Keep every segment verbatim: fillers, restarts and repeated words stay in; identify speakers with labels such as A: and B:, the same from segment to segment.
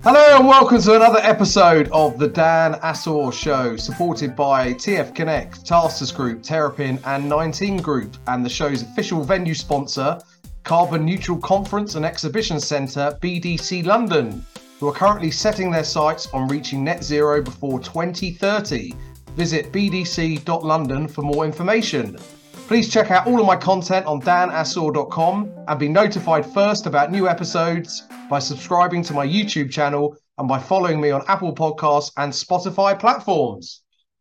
A: Hello and welcome to another episode of the Dan Assor Show, supported by T F Connect, Tasters Group, Terrapin and nineteen Group, and the show's official venue sponsor, Carbon Neutral Conference and Exhibition Centre, B D C London, who are currently setting their sights on reaching net zero before twenty thirty. Visit b d c dot london for more information. Please check out all of my content on dan assor dot com and be notified first about new episodes by subscribing to my YouTube channel and by following me on Apple Podcasts and Spotify platforms.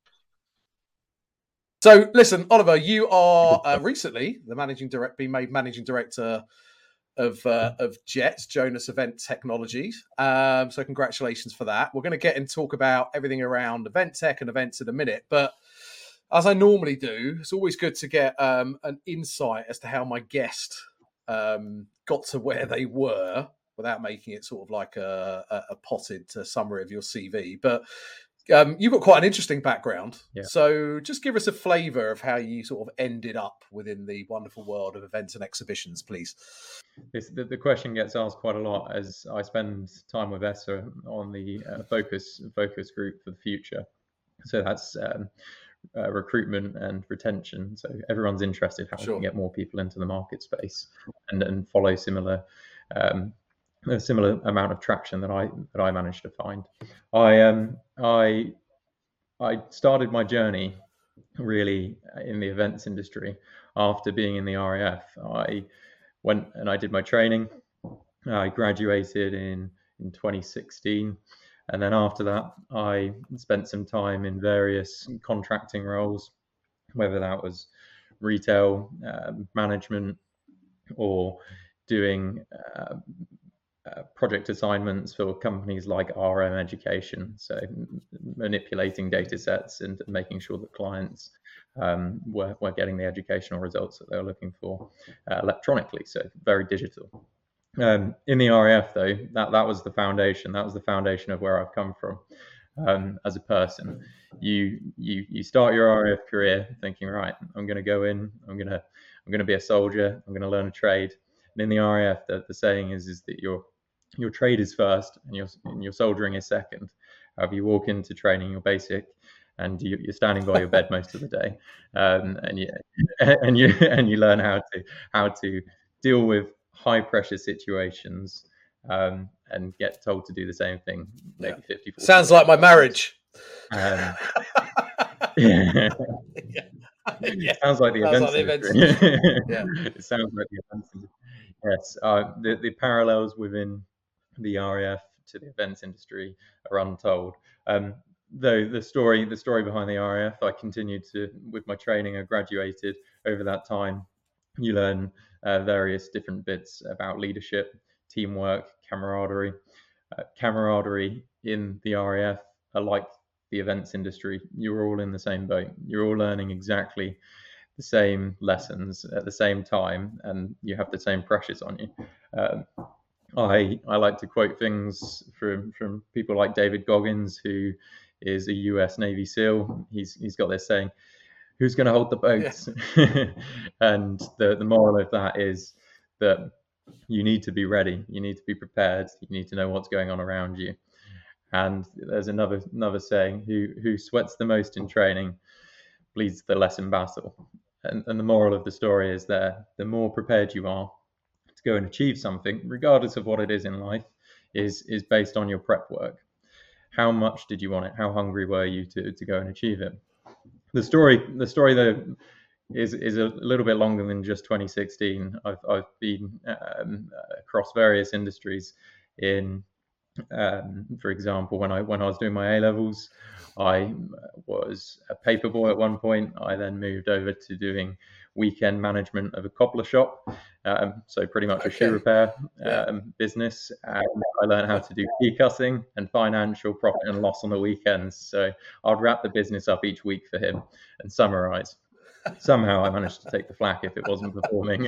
A: So, listen, Oliver, you are uh, recently the managing director, been made managing director of uh, of Jet, Jonas Event Technologies. Um, so, congratulations for that. We're going to get and talk about everything around event tech and events in a minute, but as I normally do, it's always good to get um, an insight as to how my guest um, got to where they were without making it sort of like a, a, a potted uh, summary of your C V. But um, you've got quite an interesting background. Yeah. So just give us a flavour of how you sort of ended up within the wonderful world of events and exhibitions, please.
B: This, the, the question gets asked quite a lot as I spend time with Esther on the uh, focus focus group for the future. So that's... Um, Uh, recruitment and retention. So everyone's interested how sure. we can get more people into the market space and, and follow similar um, a similar amount of traction that I that I managed to find. I um I I started my journey really in the events industry after being in the R A F. I went and I did my training. I graduated in in twenty sixteen. And then after that, I spent some time in various contracting roles, whether that was retail uh, management or doing uh, uh, project assignments for companies like R M Education. So manipulating data sets and making sure that clients um, were, were getting the educational results that they were looking for uh, electronically. So very digital. Um, in the R A F, though, that, that was the foundation. That was the foundation of where I've come from um, as a person. You you you start your R A F career thinking, right, I'm going to go in. I'm going to I'm going to be a soldier. I'm going to learn a trade. And in the R A F, the, the saying is is that your your trade is first and your and your soldiering is second. However, you walk into training, you're basic, and you, you're standing by your bed most of the day, um, and you and you and you learn how to how to deal with high pressure situations um, and get told to do the same thing maybe yeah. fifty percent.
A: Sounds like my marriage.
B: Um, yeah. yeah. Sounds like the sounds events, like the events industry. yeah. It sounds like the events industry. Yes, uh, the, the parallels within the R A F to the events industry are untold. Um, though the story the story behind the R A F, I continued to, with my training, I graduated over that time. You learn uh, various different bits about leadership, teamwork, camaraderie. Uh, camaraderie in the R A F are like the events industry. You're all in the same boat. You're all learning exactly the same lessons at the same time, and you have the same pressures on you. Um, I I like to quote things from from people like David Goggins, who is a U S Navy SEAL. He's he's got this saying, who's going to hold the boats? Yeah. And the, the moral of that is that you need to be ready. You need to be prepared. You need to know what's going on around you. And there's another another saying, who who sweats the most in training bleeds the less in battle. And, and the moral of the story is that the more prepared you are to go and achieve something, regardless of what it is in life, is is based on your prep work. How much did you want it? How hungry were you to, to go and achieve it? The story, the story though, is is a little bit longer than just twenty sixteen. I've I've been um, across various industries. In, um, for example, when I when I was doing my A levels, I was a paper boy at one point. I then moved over to doing weekend management of a cobbler shop, um, so pretty much okay. a shoe repair um, yeah. business. And I learned how to do key cutting and financial profit and loss on the weekends. So I'd wrap the business up each week for him and summarize. Somehow I managed to take the flak if it wasn't performing,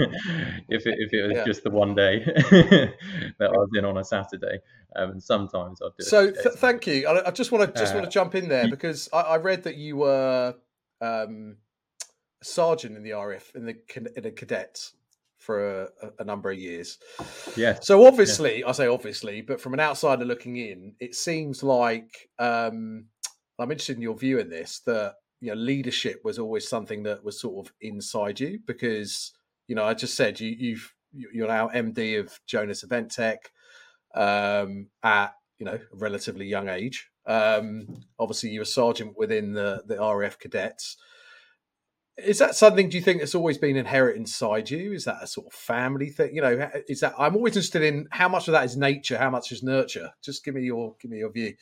B: if it if it was yeah. just the one day that I was in on a Saturday, um, and sometimes I'd do.
A: So th- thank you. I, I just want to just uh, want to jump in there because I, I read that you were um, a sergeant in the R A F in the in the cadets for a, a number of years.
B: Yeah.
A: So obviously, yeah. I say obviously, but from an outsider looking in, it seems like um, I'm interested in your view in this, that you know leadership was always something that was sort of inside you, because you know I just said you, you've you're now M D of Jonas Event Tech um, at you know a relatively young age. Um, obviously, you're a sergeant within the the R A F cadets. Is that something, do you think, that's always been inherent inside you? Is that a sort of family thing? You know, is that, I'm always interested in how much of that is nature, how much is nurture. Just give me your give me your view.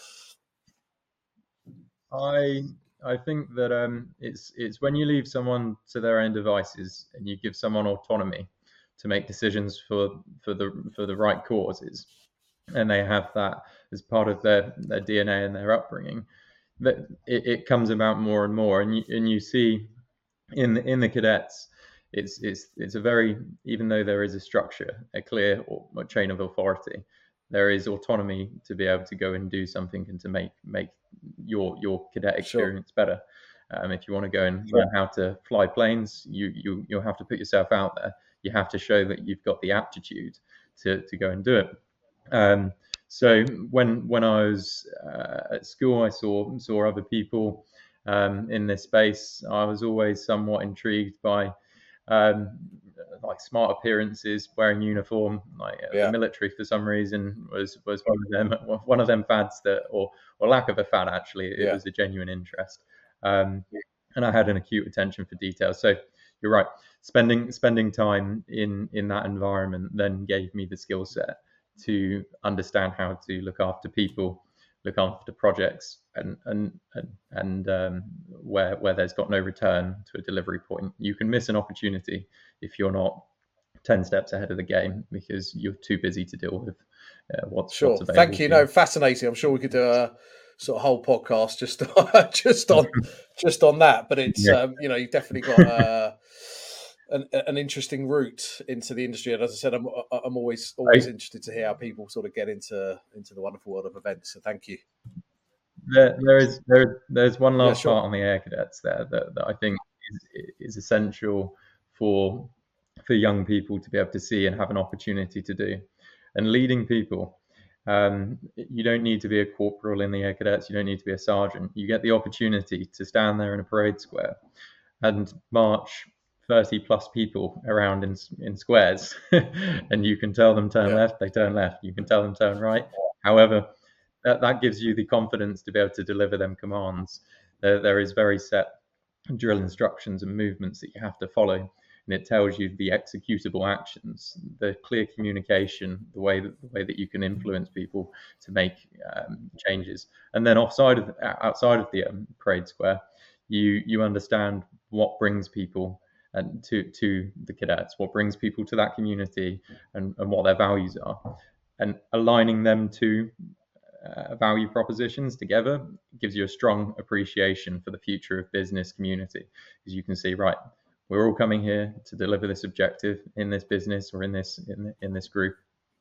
B: I I think that um, it's it's when you leave someone to their own devices and you give someone autonomy to make decisions for for the for the right causes, and they have that as part of their, their D N A and their upbringing, that it, it comes about more and more. And you and you see in the, in the cadets, it's it's it's a very, even though there is a structure, a clear a chain of authority, there is autonomy to be able to go and do something and to make make your your cadet experience sure. better. Um, if you want to go and learn how to fly planes, you you you'll have to put yourself out there. You have to show that you've got the aptitude to to go and do it. Um, so when when I was uh, at school, I saw saw other people um, in this space. I was always somewhat intrigued by um, like smart appearances, wearing uniform. Like yeah. the military, for some reason, was was one of them one of them fads that, or or lack of a fad actually. It yeah. was a genuine interest, um, and I had an acute attention for detail. So you're right. Spending spending time in in that environment then gave me the skill set to understand how to look after people, look after projects, and and and, and um, where where there's got no return to a delivery point. You can miss an opportunity if you're not ten steps ahead of the game because you're too busy to deal with uh, what's
A: sure.
B: What's available.
A: Thank you. No, fascinating. I'm sure we could do a sort of whole podcast just just on just on that. But it's yeah. um, you know you've definitely got. Uh, An, an interesting route into the industry, and as I said, I'm I'm always always right. interested to hear how people sort of get into into the wonderful world of events. So thank you.
B: There, there is there there's one last yeah, sure. part on the Air Cadets there that, that I think is, is essential for for young people to be able to see and have an opportunity to do. And leading people, um, you don't need to be a corporal in the Air Cadets. You don't need to be a sergeant. You get the opportunity to stand there in a parade square and march thirty plus people around in in squares, and you can tell them turn yeah. left, they turn left. You can tell them turn right. However, that, that gives you the confidence to be able to deliver them commands. There, there is very set drill instructions and movements that you have to follow, and it tells you the executable actions, the clear communication, the way that the way that you can influence people to make um, changes. And then offside of outside of the um, parade square, you you understand what brings people and to to the cadets, what brings people to that community, and, and what their values are, and aligning them to uh, value propositions together gives you a strong appreciation for the future of business community, because you can see, right, we're all coming here to deliver this objective in this business or in this in, in this group,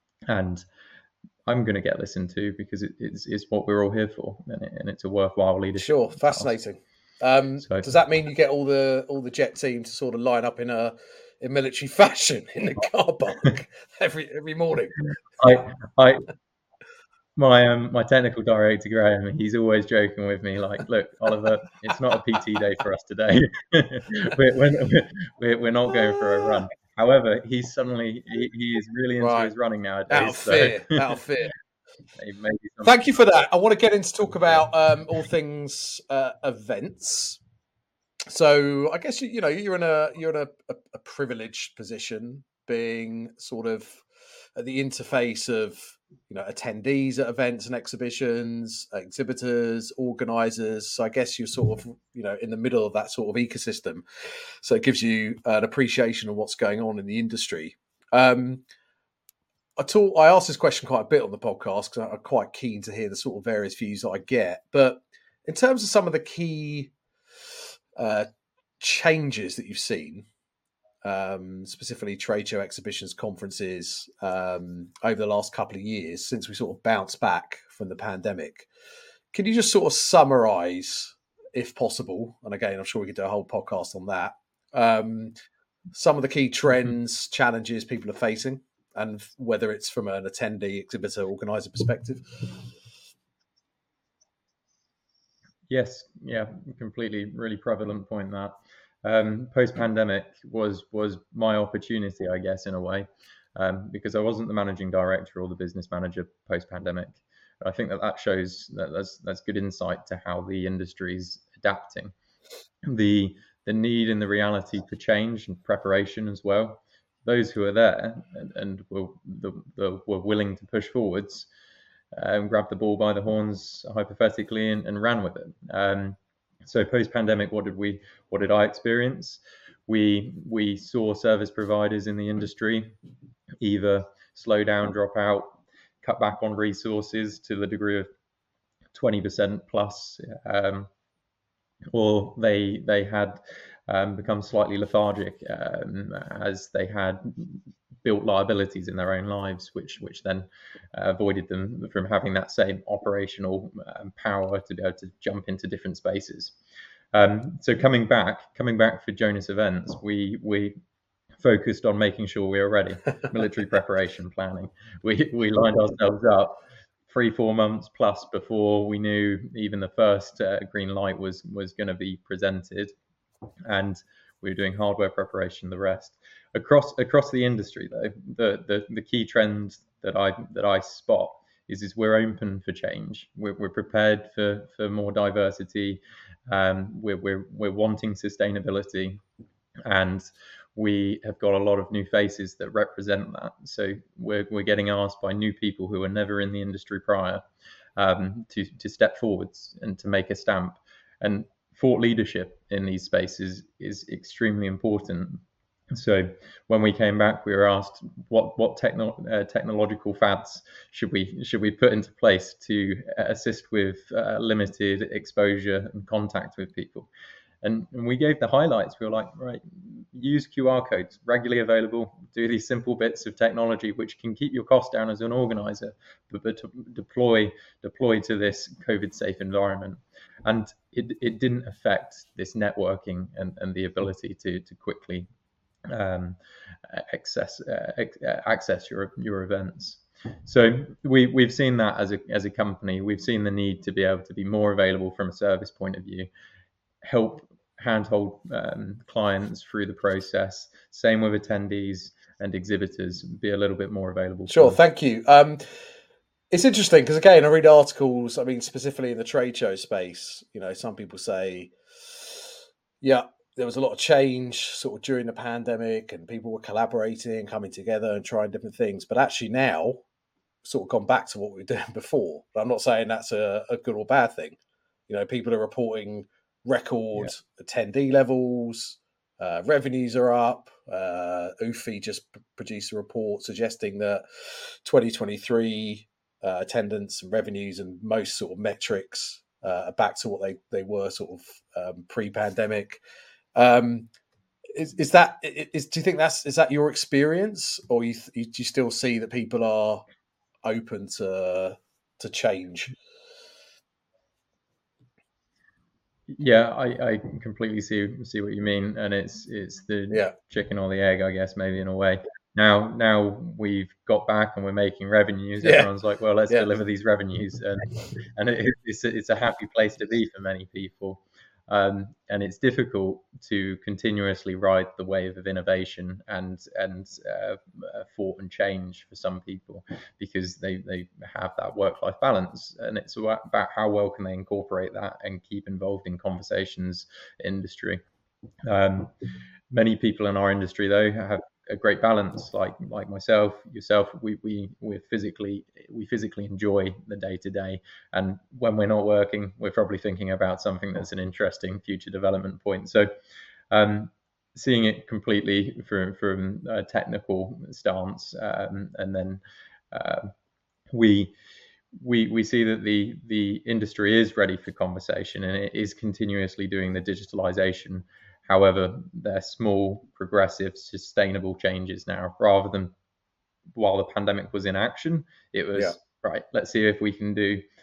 B: and I'm going to get listened to because it, it's, it's what we're all here for, and, it, and it's a worthwhile leadership.
A: Sure, fascinating. Um, so, does that mean you get all the all the jet team to sort of line up in a in military fashion in the car park every every morning?
B: I I my um my technical director Graham, he's always joking with me like, look, Oliver, it's not a P T day for us today. we're, we're, we're we're not going for a run. However, he's suddenly he, he is really into right. his running nowadays.
A: Out of fear, so. out of fear. Thank you for that. I want to get into talk about um, all things uh, events. So I guess you, you know you're in a you're in a, a, a privileged position, being sort of at the interface of you know attendees at events and exhibitions, exhibitors, organisers. So I guess you're sort of you know in the middle of that sort of ecosystem. So it gives you an appreciation of what's going on in the industry. Um, I talk, I asked this question quite a bit on the podcast because I'm quite keen to hear the sort of various views that I get. But in terms of some of the key uh, changes that you've seen, um, specifically trade show exhibitions, conferences, um, over the last couple of years since we sort of bounced back from the pandemic, can you just sort of summarise, if possible, and again, I'm sure we could do a whole podcast on that, um, some of the key trends, mm-hmm. challenges people are facing, and whether it's from an attendee, exhibitor, organizer perspective.
B: Yes, yeah, completely, really prevalent point that. Um, post-pandemic was was my opportunity, I guess, in a way, um, because I wasn't the managing director or the business manager post-pandemic. I think that that shows that that's that's good insight to how the industry's adapting. The the need and the reality for change and preparation as well. Those who are there and, and were the, the, were willing to push forwards, um, grabbed the ball by the horns hypothetically and, and ran with it. Um, so post pandemic, what did we what did I experience? We we saw service providers in the industry either slow down, drop out, cut back on resources to the degree of twenty percent plus, um, or they they had um, become slightly lethargic um, as they had built liabilities in their own lives, which which then uh, avoided them from having that same operational um, power to be able to jump into different spaces. Um, so coming back, coming back for Jonas Events, we we focused on making sure we were ready. Military preparation planning. We we lined ourselves up three four months plus before we knew even the first uh, green light was was going to be presented, and we were doing hardware preparation. The rest across across the industry, though, the the, the key trends that I that I spot is is we're open for change. We're, we're prepared for for more diversity. Um, we're we're we're wanting sustainability, and we have got a lot of new faces that represent that. So we're we're getting asked by new people who were never in the industry prior um, to to step forwards and to make a stamp. And thought leadership in these spaces is extremely important. So when we came back, we were asked what what techno, uh, technological fads should we should we put into place to assist with uh, limited exposure and contact with people. And, and we gave the highlights. We were like, right, use Q R codes, regularly available, do these simple bits of technology which can keep your cost down as an organizer, but, but to deploy deploy to this COVID safe environment. And it, it didn't affect this networking and, and the ability to, to quickly um, access uh, access your your events. So we we've seen that as a as a company. We've seen the need to be able to be more available from a service point of view, help handhold um, clients through the process. Same with attendees and exhibitors, be a little bit more available.
A: Sure, thank you. Um, it's interesting because, again, I read articles, I mean, specifically in the trade show space, you know, some people say, yeah, there was a lot of change sort of during the pandemic and people were collaborating, coming together and trying different things. But actually now, sort of gone back to what we were doing before. But I'm not saying that's a, a good or bad thing. You know, people are reporting record yeah. attendee levels, uh, revenues are up. Uh, U F I just p- produced a report suggesting that twenty twenty-three uh, attendance and revenues and most sort of metrics uh, are back to what they, they were sort of um, pre-pandemic. Um, is, is that is? Do you think that's is that your experience, or you, you do you still see that people are open to to change?
B: Yeah, I, I completely see see what you mean, and it's it's the
A: yeah.
B: chicken or the egg, I guess, maybe in a way. Now now we've got back and we're making revenues.
A: Yeah.
B: Everyone's like, well, let's
A: yeah.
B: deliver these revenues, and and it, it's a, it's a happy place to be for many people. Um, and it's difficult to continuously ride the wave of innovation and and uh, thought and change for some people, because they, they have that work-life balance, and it's about how well can they incorporate that and keep involved in conversations industry. Um, many people in our industry, though, have a great balance, like like myself, yourself. We we we physically we physically enjoy the day to day, and when we're not working, we're probably thinking about something that's an interesting future development point. So, um, seeing it completely from from a technical stance, um, and then uh, we. We, we see that the the industry is ready for conversation, and it is continuously doing the digitalization. However, they're small, progressive, sustainable changes now, rather than while the pandemic was in action, it was, yeah. right, let's see if we can do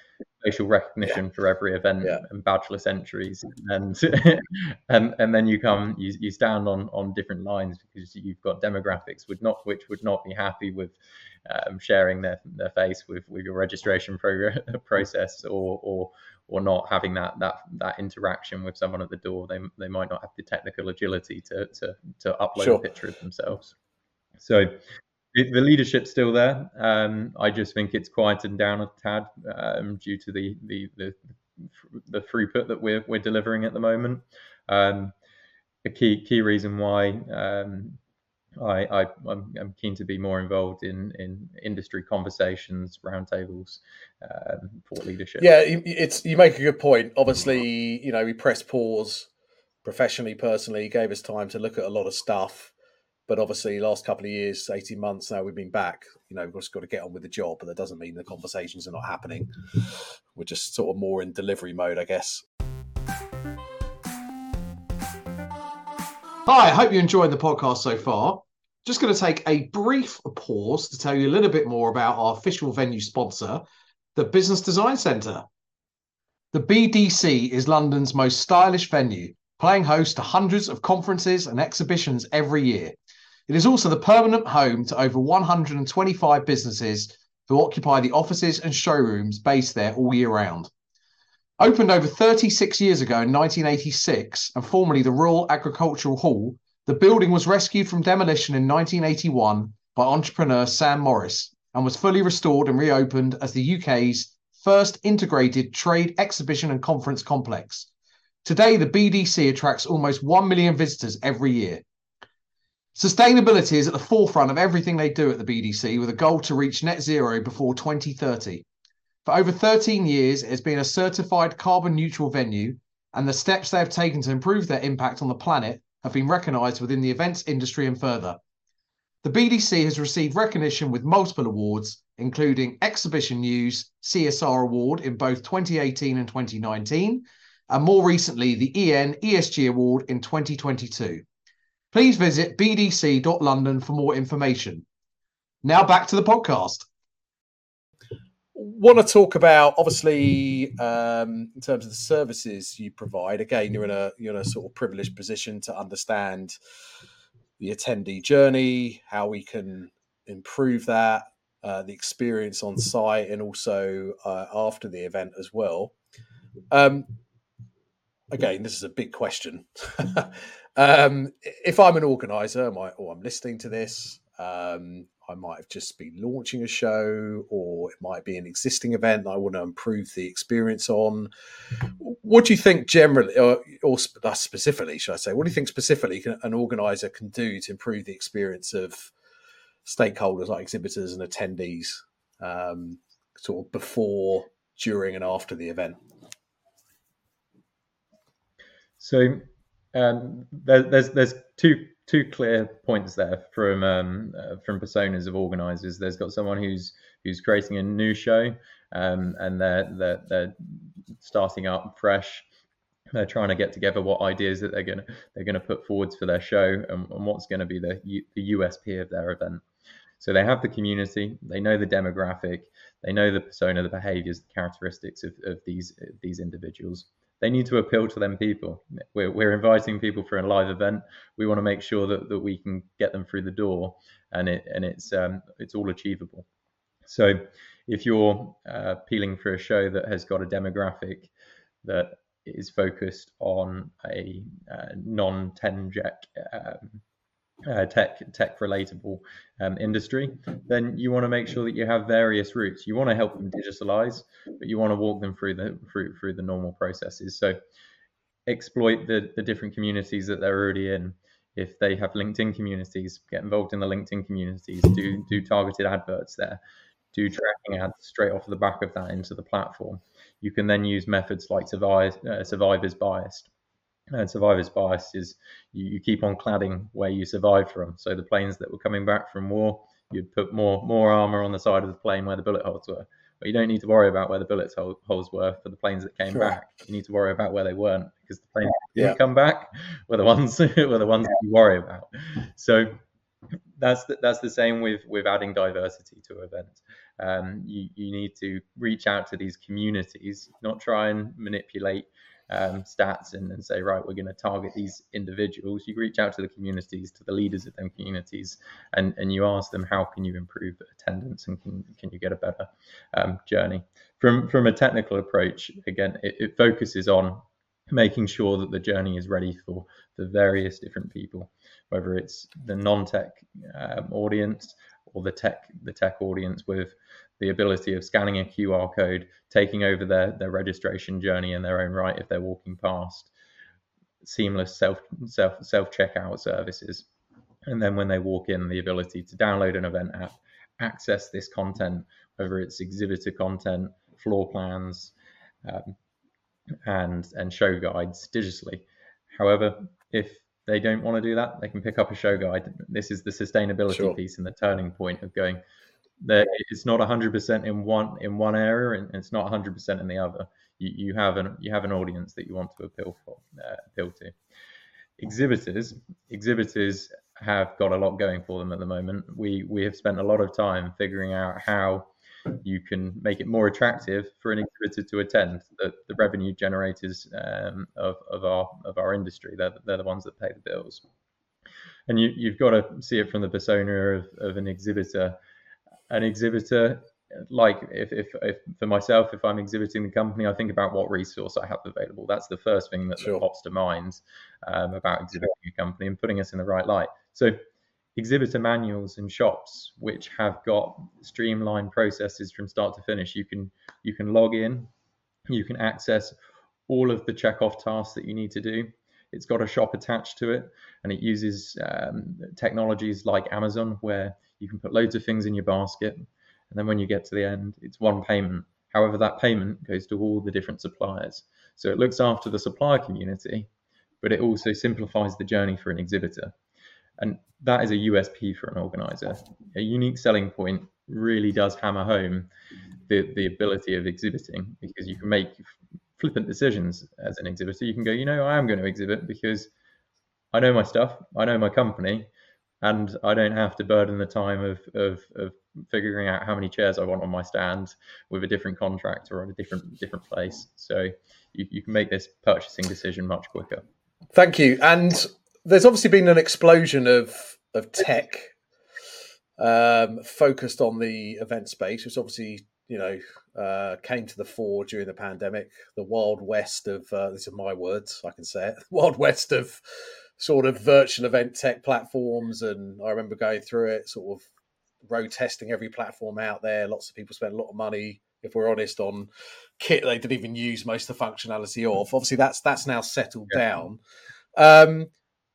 B: facial recognition yeah. for every event yeah. and badgeless entries, and and and then you come you, you stand on on different lines because you've got demographics would not which would not be happy with um, sharing their their face with with your registration progress, process or or or not having that that that interaction with someone at the door. They they might not have the technical agility to to to upload sure. a picture of themselves. So the leadership's still there. Um, I just think it's quieted down a tad um, due to the, the the the throughput that we're we're delivering at the moment. Um, a key key reason why um, I, I I'm, I'm keen to be more involved in in industry conversations, roundtables, um, for leadership.
A: Yeah, it's you make a good point. Obviously, you know, we pressed pause professionally, personally, gave us time to look at a lot of stuff. But obviously, last couple of years, eighteen months now, we've been back. You know, we've just got to get on with the job, but that doesn't mean the conversations are not happening. We're just sort of more in delivery mode, I guess. Hi, I hope you enjoyed the podcast so far. Just going to take a brief pause to tell you a little bit more about our official venue sponsor, the Business Design Centre. The B D C is London's most stylish venue, playing host to hundreds of conferences and exhibitions every year. It is also the permanent home to over one hundred twenty-five businesses who occupy the offices and showrooms based there all year round. Opened over thirty-six years ago in nineteen eighty-six and formerly the Royal Agricultural Hall, the building was rescued from demolition in nineteen eighty-one by entrepreneur Sam Morris and was fully restored and reopened as the U K's first integrated trade exhibition and conference complex. Today, the B D C attracts almost one million visitors every year. Sustainability is at the forefront of everything they do at the B D C, with a goal to reach net zero before twenty thirty. For over thirteen years, it has been a certified carbon neutral venue, and the steps they have taken to improve their impact on the planet have been recognised within the events industry and further. The B D C has received recognition with multiple awards, including Exhibition News C S R Award in both twenty eighteen and twenty nineteen, and more recently the E N E S G Award in twenty twenty-two. Please visit b d c dot london for more information. Now back to the podcast. Want to talk about, obviously, um, in terms of the services you provide. Again, you're in a you're in a sort of privileged position to understand the attendee journey, how we can improve that, uh, the experience on site, and also uh, after the event as well. Um, again, this is a big question. um, if I'm an organizer, or I'm listening to this, um, I might have just been launching a show, or it might be an existing event that I want to improve the experience on. What do you think generally, or, or specifically, should I say, what do you think specifically can, an organizer can do to improve the experience of stakeholders like exhibitors and attendees, um, sort of before, during, and after the event?
B: So um, there, there's there's two two clear points there from um, uh, from personas of organisers. There's got someone who's who's creating a new show, um, and they're they're they're starting up fresh. They're trying to get together what ideas that they're gonna they're gonna put forwards for their show, and, and what's going to be the the U S P of their event. So they have the community, they know the demographic, they know the persona, the behaviours, the characteristics of, of these of these individuals. They need to appeal to them people. We're, we're inviting people for a live event. We want to make sure that, that we can get them through the door, and it and it's um, it's all achievable. So if you're uh, appealing for a show that has got a demographic that is focused on a uh, non-ten Jack um, uh, tech tech relatable um, industry, then you want to make sure that you have various routes. You want to help them digitalize, but you want to walk them through the through through the normal processes. So exploit the the different communities that they're already in. If they have LinkedIn communities, get involved in the LinkedIn communities. Do do targeted adverts there. Do tracking ads straight off the back of that into the platform. You can then use methods like survive, uh, survivor's biased. And survivor's bias is you, you keep on cladding where you survived from. So the planes that were coming back from war, you'd put more more armor on the side of the plane where the bullet holes were. But you don't need to worry about where the bullet holes were for the planes that came sure. back. You need to worry about where they weren't, because the planes that yeah. didn't come back were the ones were the ones that you worry about. So that's the, that's the same with with adding diversity to events. Um, you, you need to reach out to these communities, not try and manipulate um, stats and, and say, right, we're going to target these individuals. You reach out to the communities, to the leaders of them communities, and, and you ask them, how can you improve attendance and can, can you get a better um, journey? From, from a technical approach, again, it, it focuses on making sure that the journey is ready for the various different people, whether it's the non-tech um, audience or the tech the tech audience, with the ability of scanning a Q R code, taking over their, their registration journey in their own right if they're walking past, seamless self self self checkout services, and then when they walk in, the ability to download an event app, access this content, whether it's exhibitor content, floor plans, um, and and show guides digitally. However, if they don't want to do that, they can pick up a show guide. This is the sustainability sure. piece and the turning point of going there. It's not one hundred percent in one in one area, and it's not one hundred percent in the other. You, you have an you have an audience that you want to appeal for uh, appeal to. Exhibitors exhibitors have got a lot going for them at the moment. We we have spent a lot of time figuring out how you can make it more attractive for an exhibitor to attend. The, the revenue generators um, of, of our of our industry, they're, they're the ones that pay the bills. And you, you've got to see it from the persona of, of an exhibitor. An exhibitor, like if, if, if for myself, if I'm exhibiting the company, I think about what resource I have available. That's the first thing that, sure. that pops to mind um, about exhibiting a company and putting us in the right light. So exhibitor manuals and shops which have got streamlined processes from start to finish. You can you can log in, you can access all of the check-off tasks that you need to do. It's got a shop attached to it, and it uses um, technologies like Amazon, where you can put loads of things in your basket, and then when you get to the end, it's one payment. However, that payment goes to all the different suppliers. So it looks after the supplier community, but it also simplifies the journey for an exhibitor. And that is a U S P for an organizer. A unique selling point really does hammer home the, the ability of exhibiting, because you can make flippant decisions as an exhibitor. You can go, you know, I am going to exhibit because I know my stuff, I know my company, and I don't have to burden the time of, of, of figuring out how many chairs I want on my stand with a different contractor or a different different place. So you, you can make this purchasing decision much quicker.
A: Thank you. And there's obviously been an explosion of of tech um, focused on the event space, which obviously, you know, uh, came to the fore during the pandemic. The Wild West of, uh, these are my words, I can say it, Wild West of sort of virtual event tech platforms. And I remember going through it, sort of road testing every platform out there. Lots of people spent a lot of money, if we're honest, on kit they didn't even use most of the functionality of. Obviously, that's that's now settled yeah. down. Um,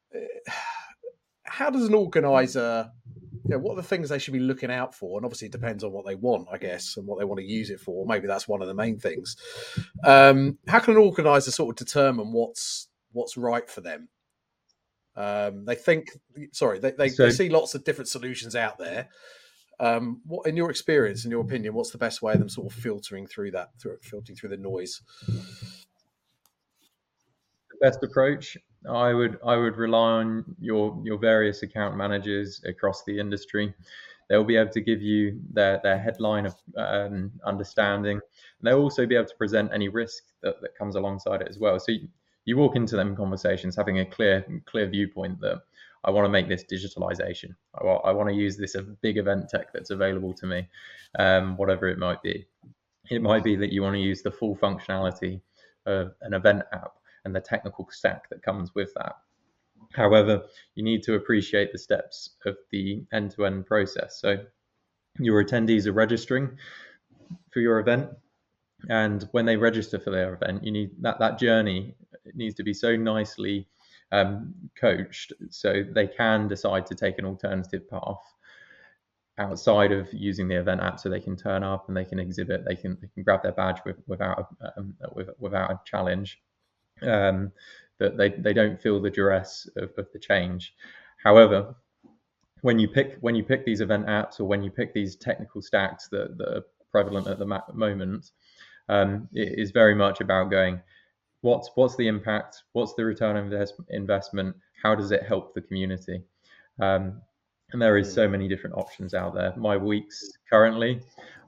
A: how does an organizer, you know, what are the things they should be looking out for? And obviously it depends on what they want, I guess, and what they want to use it for. Maybe that's one of the main things. Um, how can an organizer sort of determine what's what's right for them? Um, they think, sorry, they, they, so, they see lots of different solutions out there. Um, what, in your experience, in your opinion, what's the best way of them sort of filtering through that, through, filtering through the noise?
B: The best approach, I would I would rely on your your various account managers across the industry. They'll be able to give you their, their headline of um, understanding. And they'll also be able to present any risk that, that comes alongside it as well. So you, you walk into them conversations having a clear clear viewpoint that I want to make this digitalization. I want, I want to use this big event tech that's available to me, um, whatever it might be. It might be that you want to use the full functionality of an event app and the technical stack that comes with that. However, you need to appreciate the steps of the end-to-end process. So your attendees are registering for your event, and when they register for their event, you need that that journey needs to be so nicely um, coached so they can decide to take an alternative path outside of using the event app, so they can turn up and they can exhibit, they can they can grab their badge with, without um, with, without a challenge. Um, that they, they don't feel the duress of, of the change. However, when you pick when you pick these event apps, or when you pick these technical stacks that, that are prevalent at the moment, um, it is very much about going, what's what's the impact, what's the return on invest, investment, how does it help the community? Um, and there is so many different options out there. My weeks currently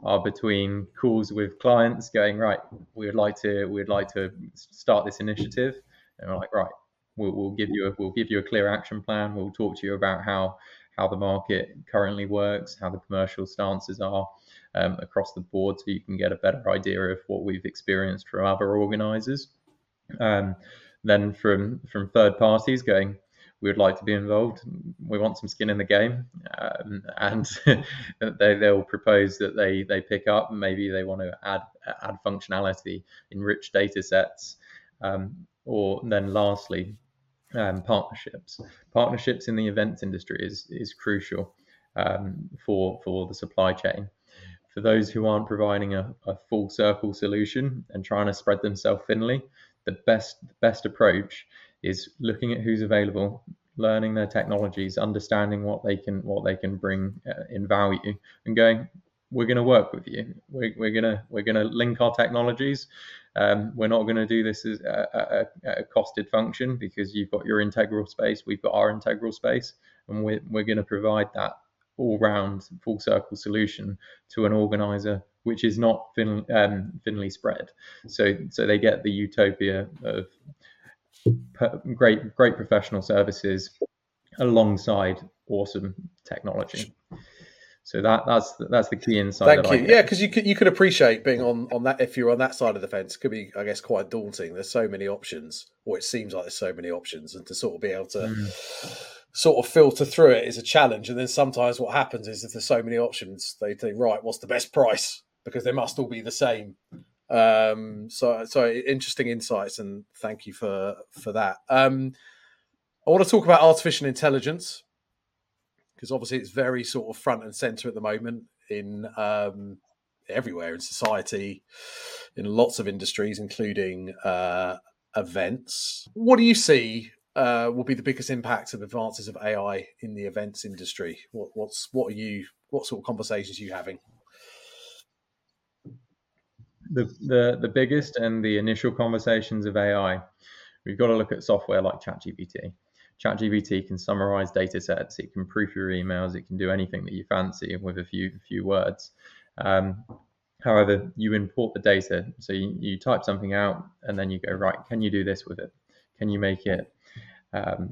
B: are between calls with clients going, right, we would like to we'd like to start this initiative, and we're like, right, we'll, we'll give you a we'll give you a clear action plan. We'll talk to you about how how the market currently works, how the commercial stances are um, across the board, so you can get a better idea of what we've experienced from other organisers. Um, then from from third parties going, we would like to be involved. We want some skin in the game, um, and they they'll propose that they they pick up. Maybe they want to add add functionality, enrich data sets, um, or then lastly, um, partnerships. Partnerships in the events industry is is crucial um, for for the supply chain. For those who aren't providing a, a full circle solution and trying to spread themselves thinly, the best the best approach is looking at who's available, learning their technologies, understanding what they can what they can bring uh, in value, and going, we're going to work with you. We're, we're gonna we're gonna link our technologies. Um, we're not going to do this as a, a, a costed function because you've got your integral space, we've got our integral space, and we're we're going to provide that all-round full circle solution to an organizer which is not thin, um, thinly spread. So so they get the utopia of great great professional services alongside awesome technology. So that that's that's the key insight.
A: Thank you. Yeah, because you could you could appreciate being on on that if you're on that side of the fence. Could be, I guess, quite daunting. There's so many options, or it seems like there's so many options, and to sort of be able to mm. sort of filter through it is a challenge. And then sometimes what happens is if there's so many options, they think, right, what's the best price? Because they must all be the same. Um, so so interesting insights, and thank you for for that. Um, I want to talk about artificial intelligence, because obviously it's very sort of front and center at the moment in um, everywhere in society, in lots of industries, including uh, events. What do you see uh, will be the biggest impact of advances of A I in the events industry? What, what's what are you? What sort of conversations are you having?
B: The, the the biggest and the initial conversations of A I, we've got to look at software like ChatGPT. ChatGPT can summarize data sets, it can proof your emails, it can do anything that you fancy with a few few words. Um, however, you import the data, so you, you type something out and then you go, right, can you do this with it? Can you make it um,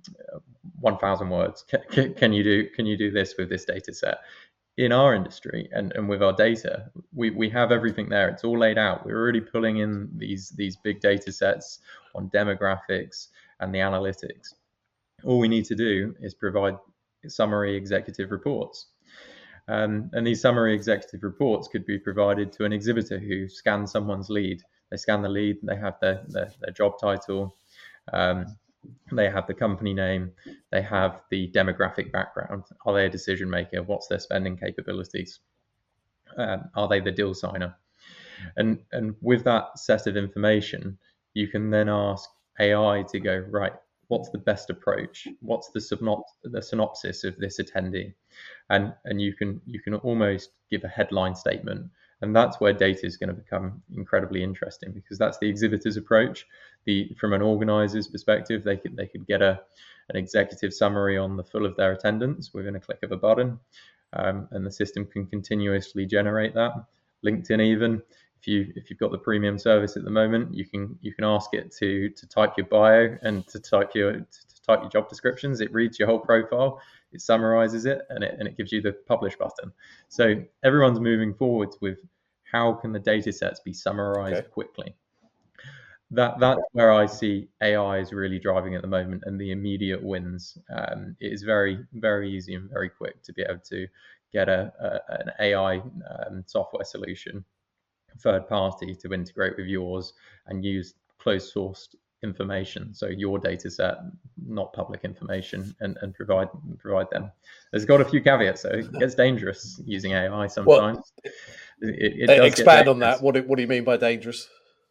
B: one thousand words? Can, can you do can you do this with this data set? In our industry and, and with our data, we, we have everything there. It's all laid out. We're already pulling in these these big data sets on demographics and the analytics. All we need to do is provide summary executive reports. Um, and these summary executive reports could be provided to an exhibitor who scans someone's lead. They scan the lead, they have their, their, their job title, um, they have the company name, they have the demographic background. Are they a decision maker? What's their spending capabilities? Um, are they the deal signer? And, and with that set of information, you can then ask A I to go, right, what's the best approach? What's the, synop- the synopsis of this attendee? And, and you can you can almost give a headline statement. And that's where data is going to become incredibly interesting, because that's the exhibitor's approach. The from an organizer's perspective, they could they could get a an executive summary on the full of their attendance within a click of a button, um, and the system can continuously generate that. LinkedIn, even if you if you've got the premium service at the moment, you can you can ask it to to type your bio and to type your to type your job descriptions. It reads your whole profile, it summarizes it, and it and it gives you the publish button. So everyone's moving forwards with how can the data sets be summarized okay. quickly. That that's where I see A I is really driving at the moment, and the immediate wins. Um, it is very very easy and very quick to be able to get a, a an A I um, software solution, third party, to integrate with yours and use closed sourced information, so your data set, not public information, and, and provide provide them. There's got a few caveats, so it gets dangerous using A I sometimes.
A: Well, it, it does expand on that. What do, what do you mean by dangerous?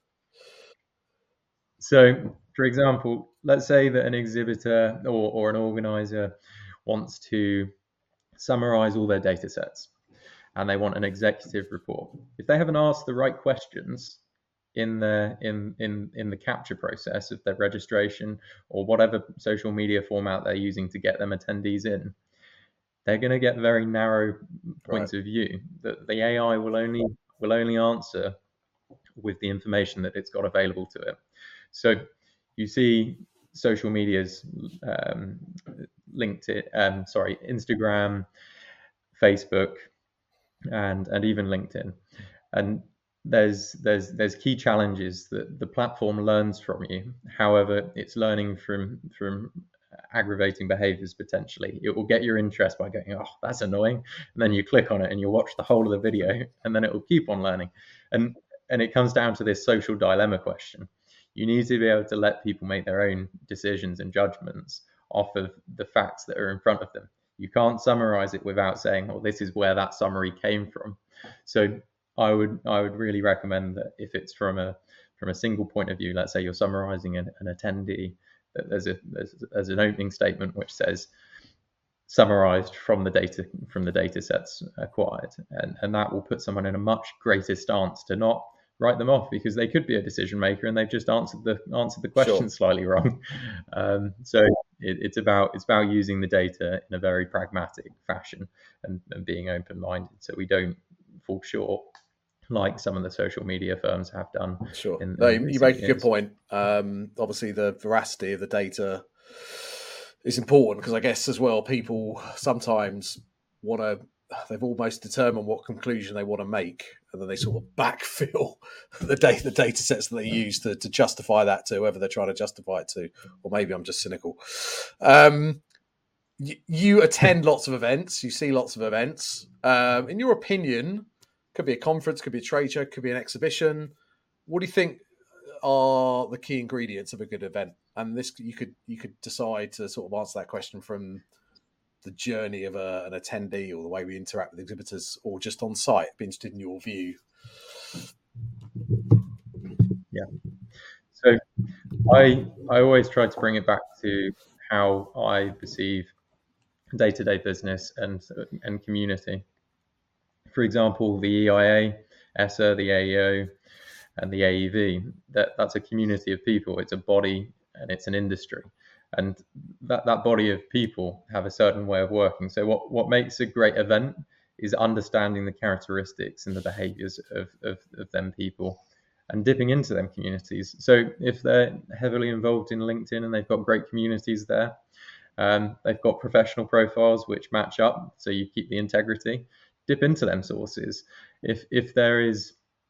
B: So, for example, let's say that an exhibitor or, or an organizer wants to summarize all their data sets and they want an executive report. If they haven't asked the right questions in the in in in the capture process of their registration or whatever social media format they're using to get them attendees in, they're going to get very narrow points
A: Right.
B: of view. That the A I will only will only answer with the information that it's got available to it. So you see social medias, um, LinkedIn, um, sorry, Instagram, Facebook, and and even LinkedIn, and there's there's there's key challenges that the platform learns from you. However, it's learning from from aggravating behaviors. Potentially it will get your interest by going, oh, that's annoying, and then you click on it and you watch the whole of the video, and then it will keep on learning. And and it comes down to this social dilemma question. You need to be able to let people make their own decisions and judgments off of the facts that are in front of them. You can't summarize it without saying, oh, this is where that summary came from. So I would I would really recommend that if it's from a from a single point of view, let's say you're summarizing an, an attendee, that there's a there's, there's an opening statement which says summarized from the data from the data sets acquired, and and that will put someone in a much greater stance to not write them off, because they could be a decision maker and they've just answered the answered the question sure. slightly wrong. Um, so it, it's about it's about using the data in a very pragmatic fashion and, and being open minded, so we don't fall short like some of the social media firms have done.
A: Sure, in, no, in you make years. a good point. Um, obviously, the veracity of the data is important, because I guess as well, people sometimes want to. They've almost determined what conclusion they want to make, and then they sort of backfill the data, the data sets that they use to, to justify that to whoever they're trying to justify it to. Or maybe I'm just cynical. Um, you, you attend lots of events. You see lots of events. Um, in your opinion, could be a conference, could be a trade show, could be an exhibition. What do you think are the key ingredients of a good event? And this, you could you could decide to sort of answer that question from the journey of a, an attendee, or the way we interact with exhibitors, or just on site. I'd be interested in your view.
B: Yeah. So I I always try to bring it back to how I perceive day-to-day business and and community. For example, the E I A, E S A, the A E O, and the A E V, that, that's a community of people. It's a body and it's an industry. And that, that body of people have a certain way of working. So what, what makes a great event is understanding the characteristics and the behaviors of, of, of them people and dipping into them communities. So if they're heavily involved in LinkedIn and they've got great communities there, um, they've got professional profiles which match up, so you keep the integrity, dip into them sources. If if there is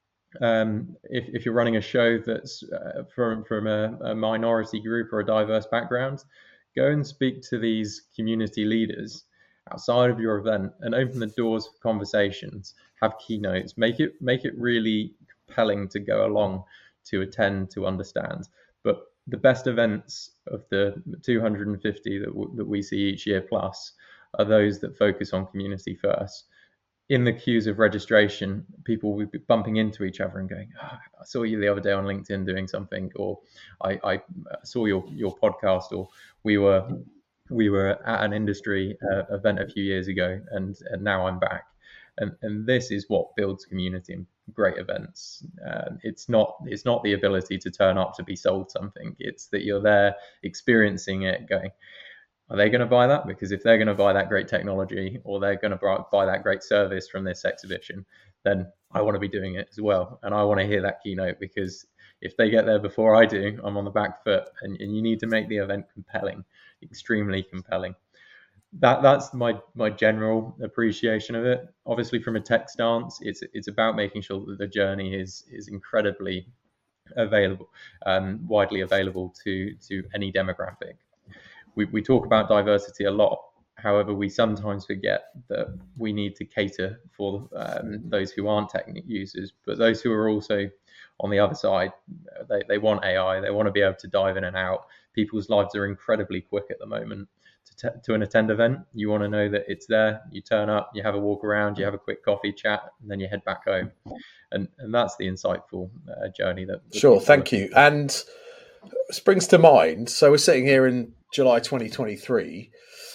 B: Um, if, if you're running a show that's uh, from from a, a minority group or a diverse background, go and speak to these community leaders outside of your event and open the doors for conversations. Have keynotes. Make it make it really compelling to go along, to attend, to understand. But the best events of the two hundred fifty that w- that we see each year plus are those that focus on community first. In the queues of registration, people will be bumping into each other and going, oh, I saw you the other day on LinkedIn doing something, or I, I saw your, your podcast, or we were we were at an industry uh, event a few years ago, and, and now I'm back. And and this is what builds community in great events. Uh, it's not it's not the ability to turn up to be sold something. It's that you're there experiencing it, going, are they going to buy that? Because if they're going to buy that great technology, or they're going to buy that great service from this exhibition, then I want to be doing it as well. And I want to hear that keynote, because if they get there before I do, I'm on the back foot. And, and you need to make the event compelling, extremely compelling. That that's my my general appreciation of it. Obviously, from a tech stance, it's it's about making sure that the journey is is incredibly available, um, widely available to to any demographic. We, we talk about diversity a lot. However, we sometimes forget that we need to cater for um, those who aren't technical users, but those who are also on the other side. They, they want A I. They want to be able to dive in and out. People's lives are incredibly quick at the moment. To, t- to an attend event, you want to know that it's there. You turn up, you have a walk around, you have a quick coffee chat, and then you head back home. And, and that's the insightful uh, journey that. that
A: sure, thank you. And springs to mind. So we're sitting here in July twenty twenty-three.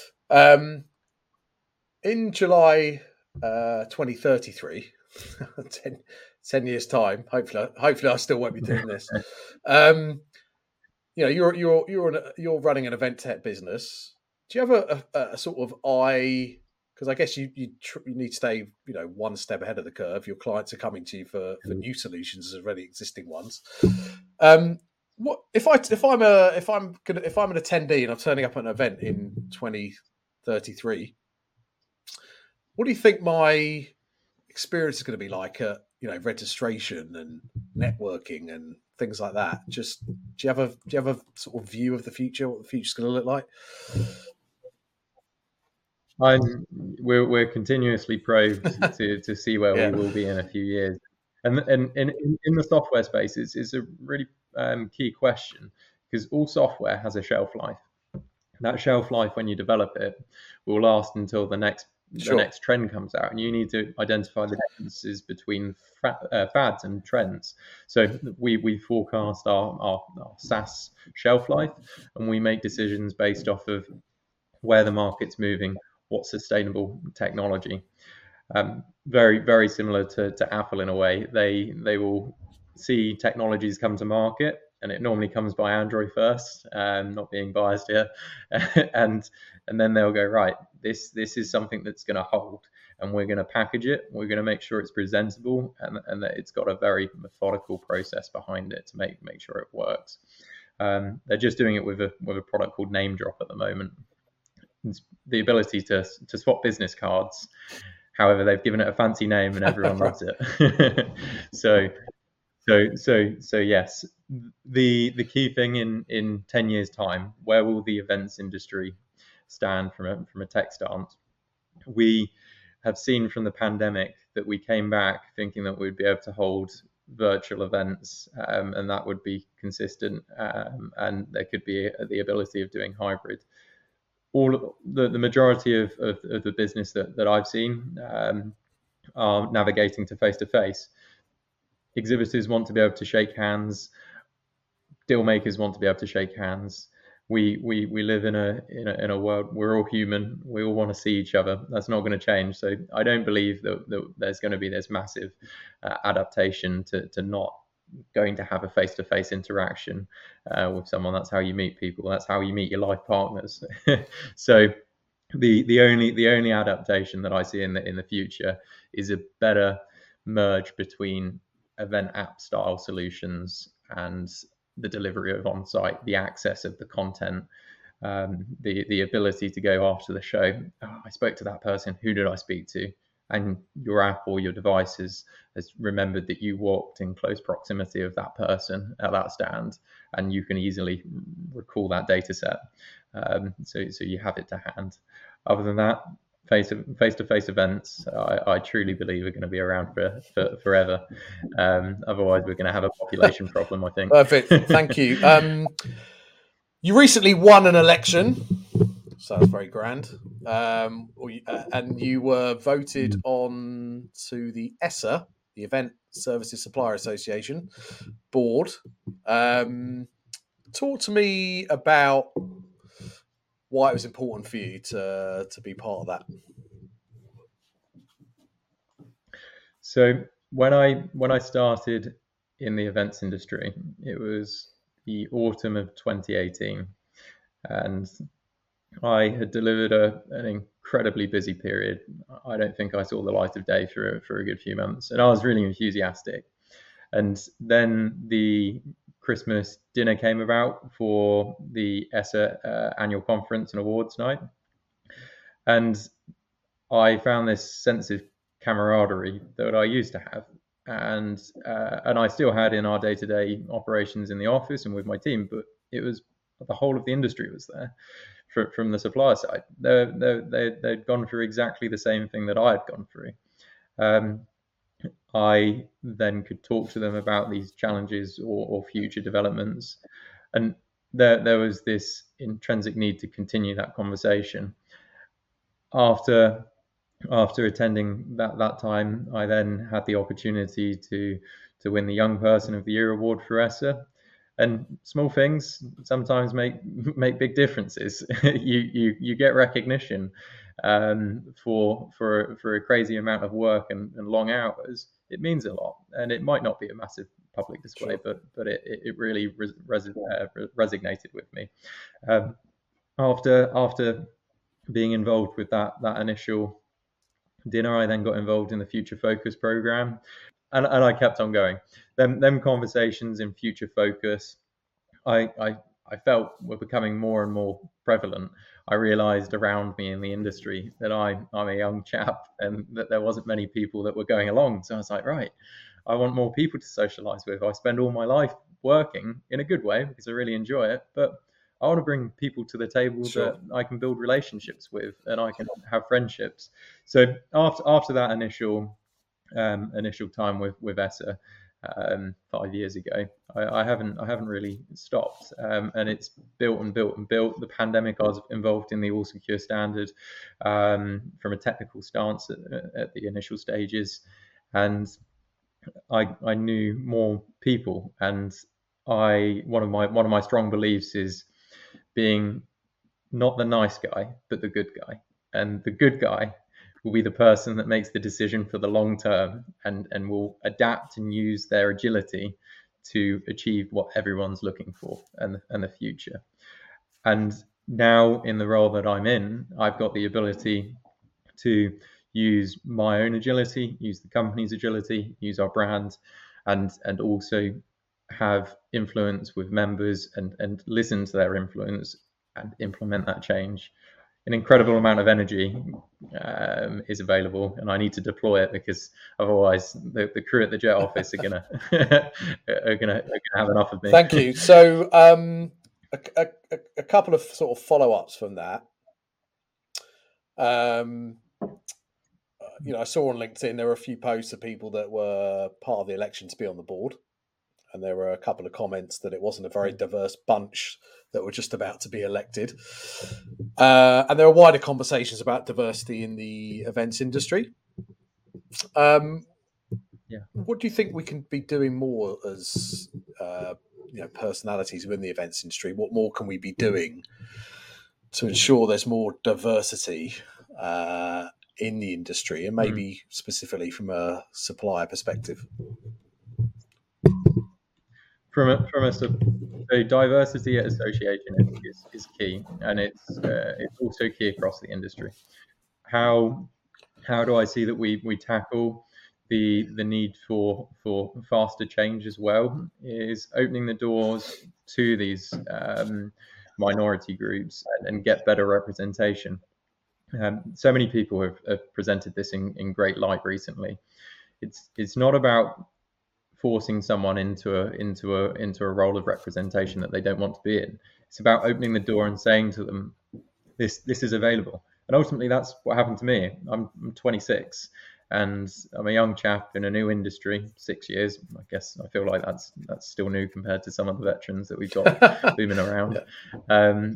A: Um, in July uh, twenty thirty-three, ten, ten years time. Hopefully, hopefully I still won't be doing this. Um, you know, you're you're you're an, you're running an event tech business. Do you have a, a, a sort of eye because I guess you you, tr- you need to stay, you know, one step ahead of the curve. Your clients are coming to you for, for new solutions as already existing ones. Um, what if I if I'm a if I'm gonna if I'm an attendee and I'm turning up at an event in twenty thirty-three? What do you think my experience is going to be like at, you know, registration and networking and things like that? Just do you have a do you have a sort of view of the future, what the future's going to look like?
B: I'm we're we're continuously probed to to see where
A: Yeah.
B: we will be in a few years, and and in in the software space, it's it's a really um, key question, because all software has a shelf life. That shelf life, when you develop it, will last until the next
A: Sure.
B: the next trend comes out, and you need to identify the differences between fa- uh, fads and trends. So we we forecast our, our our SaaS shelf life, and we make decisions based off of where the market's moving, what's sustainable technology. Um, very very similar to, to Apple in a way. They they will see technologies come to market, and it normally comes by Android first. Um, not being biased here, and and then they'll go, right, this this is something that's going to hold, and we're going to package it. We're going to make sure it's presentable, and, and that it's got a very methodical process behind it to make make sure it works. Um, they're just doing it with a with a product called NameDrop at the moment. It's the ability to to swap business cards. However, they've given it a fancy name and everyone loves it. so, so, so, so yes, the the key thing in in ten years' time, where will the events industry stand from a from a tech stance? We have seen from the pandemic that we came back thinking that we'd be able to hold virtual events, um, and that would be consistent, um, and there could be the ability of doing hybrid. All the, the majority of, of, of the business that, that I've seen um, are navigating to face to face. Exhibitors want to be able to shake hands. Deal makers want to be able to shake hands. We we we live in a in a in a world. We're all human. We all want to see each other. That's not going to change. So I don't believe that, that there's going to be this massive uh, adaptation to to not going to have a face-to-face interaction uh, with someone. That's how you meet people. That's how you meet your life partners. So the the only the only adaptation that I see in the in the future is a better merge between event app style solutions and the delivery of on-site, the access of the content, um, the the ability to go after the show. Oh, I spoke to that person. Who did I speak to? And your app or your device has, has remembered that you walked in close proximity of that person at that stand, and you can easily recall that data set. Um, so, so you have it to hand. Other than that, face face to face events, I, I truly believe are going to be around for, for forever. Um, otherwise, we're going to have a population problem, I think.
A: Perfect. Thank you. Um, you recently won an election. Sounds very grand. Um, and you were voted on to the E S A, the Event Services Supplier Association board. Um, talk to me about why it was important for you to to be part of that.
B: So when I when I started in the events industry, it was the autumn of twenty eighteen, and I had delivered a, an incredibly busy period. I don't think I saw the light of day for for a good few months, and I was really enthusiastic. And then the Christmas dinner came about for the E S A uh, annual conference and awards night, and I found this sense of camaraderie that I used to have, and uh, and I still had in our day-to-day operations in the office and with my team, but it was the whole of the industry was there. For, from the supplier side, they they they'd gone through exactly the same thing that I had gone through. Um, I then could talk to them about these challenges or, or future developments, and there there was this intrinsic need to continue that conversation. After after attending that that time, I then had the opportunity to to win the Young Person of the Year award for E S A. And small things sometimes make make big differences. you you you get recognition um, for for for a crazy amount of work and, and long hours. It means a lot, and it might not be a massive public display, sure. but but it, it really res, res, uh, resonated with me. Um, after after being involved with that that initial dinner, I then got involved in the Future Focus program, and, and I kept on going. Them, them conversations in Future Focus, I, I, I felt were becoming more and more prevalent. I realized around me in the industry that I, I'm a young chap and that there wasn't many people that were going along. So I was like, right, I want more people to socialize with. I spend all my life working in a good way because I really enjoy it, but I want to bring people to the table sure. that I can build relationships with and I can have friendships. So after after that initial um, initial time with with ESSA um, five years ago, I, I haven't I haven't really stopped, um, and it's built and built and built. The pandemic, I was involved in the All Secure Standard um, from a technical stance at, at the initial stages, and I I knew more people, and I one of my one of my strong beliefs is being not the nice guy, but the good guy. And the good guy will be the person that makes the decision for the long term and, and will adapt and use their agility to achieve what everyone's looking for and, and the future. And now in the role that I'm in, I've got the ability to use my own agility, use the company's agility, use our brand, and and also have influence with members and, and listen to their influence and implement that change. An incredible amount of energy um, is available, and I need to deploy it because otherwise the, the crew at the Jet office are gonna are gonna are gonna have enough of me.
A: Thank you. So um, a, a, a couple of sort of follow ups from that. Um, you know, I saw on LinkedIn there were a few posts of people that were part of the election to be on the board. And there were a couple of comments that it wasn't a very diverse bunch that were just about to be elected. Uh, and there were wider conversations about diversity in the events industry. Um,
B: yeah.
A: What do you think we can be doing more as uh, you know, personalities within the events industry? What more can we be doing to ensure there's more diversity uh, in the industry, and maybe mm. specifically from a supplier perspective?
B: From a, from a so diversity at association is, is key, and it's uh, it's also key across the industry. How how do I see that we we tackle the the need for for faster change as well? Is opening the doors to these um, minority groups and, and get better representation. Um, so many people have, have presented this in, in great light recently. It's it's not about forcing someone into a into a into a role of representation that they don't want to be in. It's about opening the door and saying to them, this this is available. And ultimately that's what happened to me. I'm, I'm twenty-six and I'm a young chap in a new industry, six years. I guess I feel like that's that's still new compared to some of the veterans that we've got booming around. Um,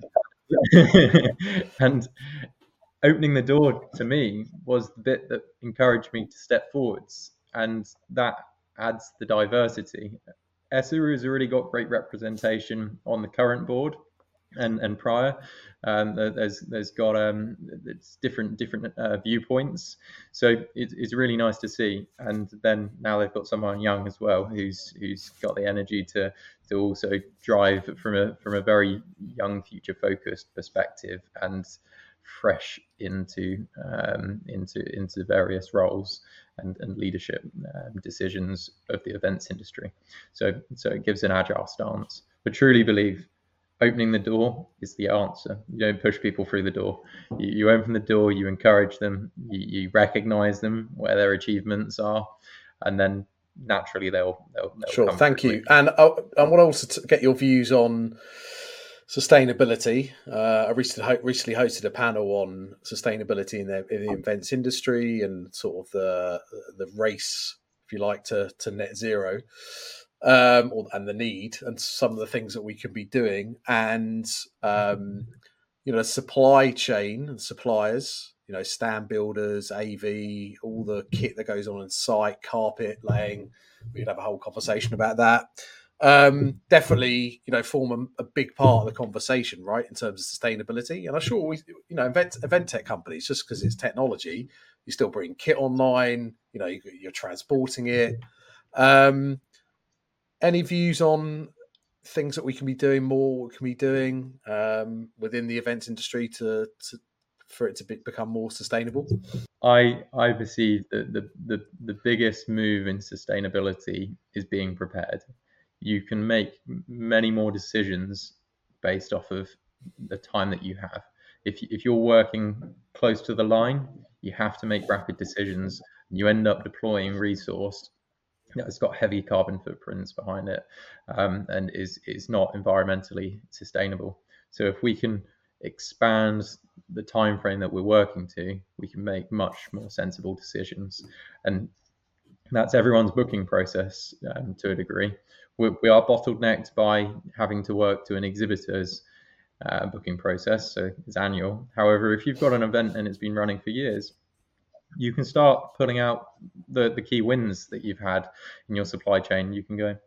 B: and opening the door to me was the bit that encouraged me to step forwards, and that adds the diversity. ESSA has already got great representation on the current board and, and prior. Um, there's there's got um, it's different different uh, viewpoints, so it, it's really nice to see. And then now they've got someone young as well who's who's got the energy to to also drive from a from a very young future focused perspective and fresh into um, into into various roles and, and leadership um, decisions of the events industry. So so it gives an agile stance. But truly believe opening the door is the answer. You don't push people through the door. You, you open the door, you encourage them, you, you recognize them where their achievements are, and then naturally they'll they'll, they'll
A: sure.
B: come
A: Thank you. And I, I want to also t- get your views on sustainability. Uh, I recently, recently hosted a panel on sustainability in the, in the events industry and sort of the the race, if you like, to, to net zero, um, or, and the need and some of the things that we can be doing. And, um, you know, supply chain and suppliers, you know, stand builders, A V, all the kit that goes on in site, carpet laying. We could have a whole conversation about that. Um, definitely, you know, form a, a big part of the conversation, right, in terms of sustainability. And I'm sure we, you know, event event tech companies, just because it's technology, you still bring kit online. You know, you, you're transporting it. Um, any views on things that we can be doing more? What we can be doing um, within the events industry to, to for it to be, become more sustainable?
B: I I perceive that the, the the biggest move in sustainability is being prepared. You can make many more decisions based off of the time that you have. If if you're working close to the line, you have to make rapid decisions. You end up deploying resource that's got heavy carbon footprints behind it, um, and is is not environmentally sustainable. So if we can expand the time frame that we're working to, we can make much more sensible decisions, and that's everyone's booking process um, to a degree. We, we are bottlenecked by having to work to an exhibitor's uh, booking process, so it's annual. However, if you've got an event and it's been running for years, you can start pulling out the, the key wins that you've had in your supply chain. You can go,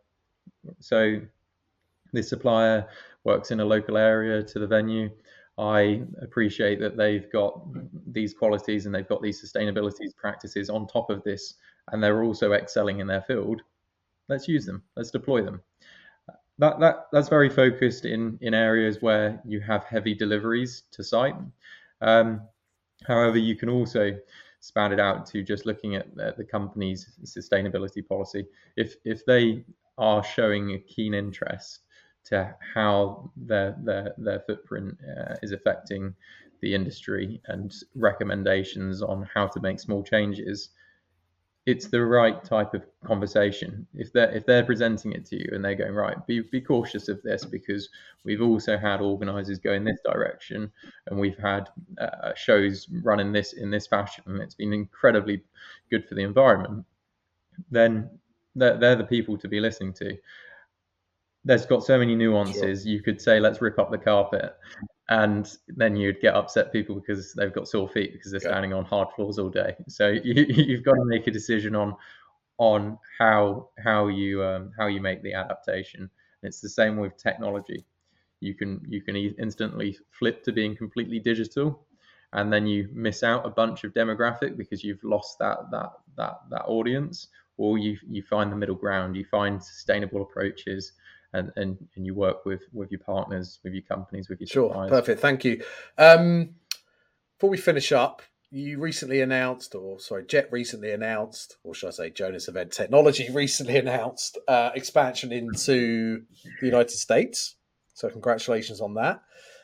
B: so this supplier works in a local area to the venue. I appreciate that they've got these qualities and they've got these sustainability practices on top of this, and they're also excelling in their field. Let's use them. Let's deploy them. That, that that's very focused in, in areas where you have heavy deliveries to site. Um, however, you can also span it out to just looking at the, the company's sustainability policy. If if they are showing a keen interest to how their their their footprint uh, is affecting the industry and recommendations on how to make small changes, it's the right type of conversation. If they're if they're presenting it to you and they're going, right, be be cautious of this, because we've also had organisers go in this direction, and we've had uh, shows run in this in this fashion, and it's been incredibly good for the environment, then they're, they're the people to be listening to. There's got so many nuances. Sure. You could say, let's rip up the carpet, and then you'd get upset people because they've got sore feet because they're standing on hard floors all day. So you, you've got to make a decision on on how how you um, how you make the adaptation. And it's the same with technology. You can you can instantly flip to being completely digital, and then you miss out a bunch of demographic because you've lost that that that that audience, or you you find the middle ground. You find sustainable approaches. And, and and you work with with your partners, with your companies, with your
A: sure
B: suppliers.
A: Perfect, thank you. Um, before we finish up, you recently announced, or sorry, Jet recently announced, or should I say, Jonas Event Technology recently announced uh, expansion into the United States. So congratulations on that.